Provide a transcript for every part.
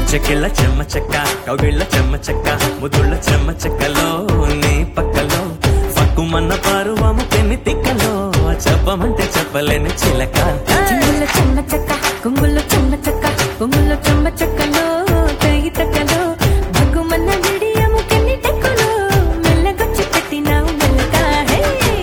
చెక్కిళ్ళ చెమ్మ చెక్క కౌగిళ్ళ చెమ్మ చెక్క ముదుళ్ళ చెమ్మ చెక్కలో నీ పక్కలో పక్కుమన్న పరువము పెన్ని తిక్కలో చెప్పమంటే చెప్పలేని చిలక చెంగుల్లో చెమ్మ చెక్క కొంగుల్లో చెమ్మ చెక్క కొంగుల్లో చెమ్మ చెక్కలో తగి తక్కలో భగ్గుమన్న విడియము కెన్ని టెక్కలో మెల్లగొచ్చి పెట్టినావు మెల్లగా హే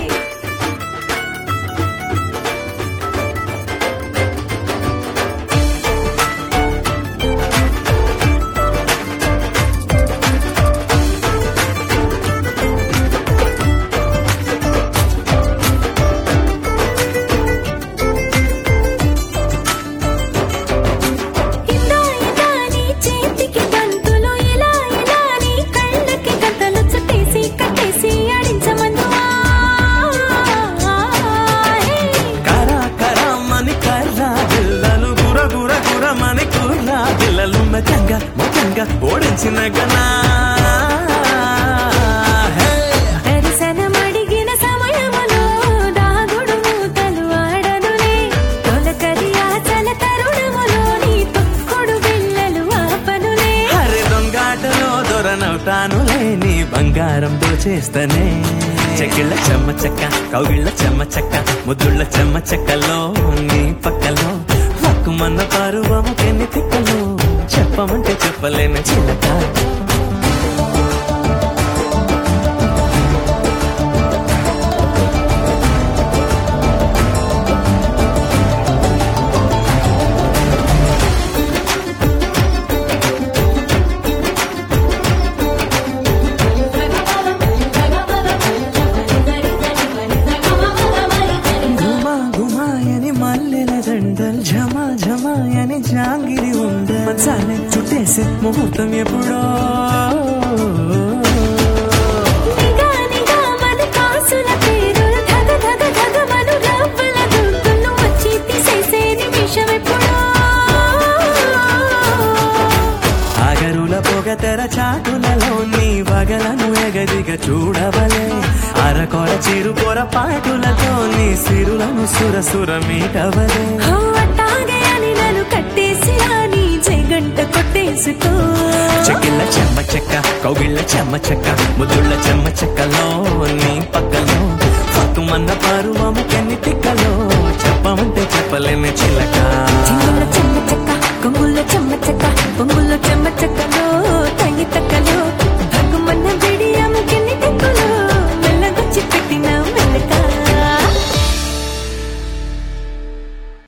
మొత్తంగా ఓడించిన గనా దర్శనమడిగిన సమయములో దాగుడు మూతలు ఆడనులే తొలకరి ఆచల తరుణములో నీ తొక్కుడు బిళ్ళలు ఆపనులే హరి దొంగాటలో దొరనవుతానులే నీ బంగారం దోచేస్తనే చెక్కిళ్ళ చెమ్మ చెక్క కౌగిళ్ళ చెమ్మ చెక్క ముద్దుళ్ళ చెమ్మ చెక్కలో నీ పక్కలో హక్కుమన్న పరువము కెన్ని తిక్కలో చెప్పమంటే చెప్పలేని చిలక గుమా గుమాయని మల్లెల దండల్ ఝమా ఝమాయని జాంగిరి ఉండ మంచాలే చుట్టేసే ముహూర్తం ఎప్పుడో నిగా నిగా మన కాసుల పేరుల ధగ ధగ ధగ మను రవ్వల దుద్దులు వచ్చి తీసేసే నిమిషం ఎప్పుడో ఆగరుల పొగ తెర చాటులలో నీ వగలను ఎగదిగా చూడవలే అరకొర చిరు పొర పాటులతో నీ సిరులను సురసుర మీటవలే హో అట్టాగే అని నన్ను కట్టేసి నీ జగంట కొట్టేసుకో చెక్కిళ్ళ చెమ్మ చెక్క కౌగిళ్ళ చెమ్మ చెక్క ముద్దుళ్ళ చెమ్మ చెక్కలో నీ పక్కలో పక్కుమన్న పరువము కెన్ని తిక్కలో చెప్పమంటే చెప్పలేని చిలక చెంగుల్లో చెమ్మ చెక్క కొంగుల్లో చెమ్మ చెక్క పొంగుల్లో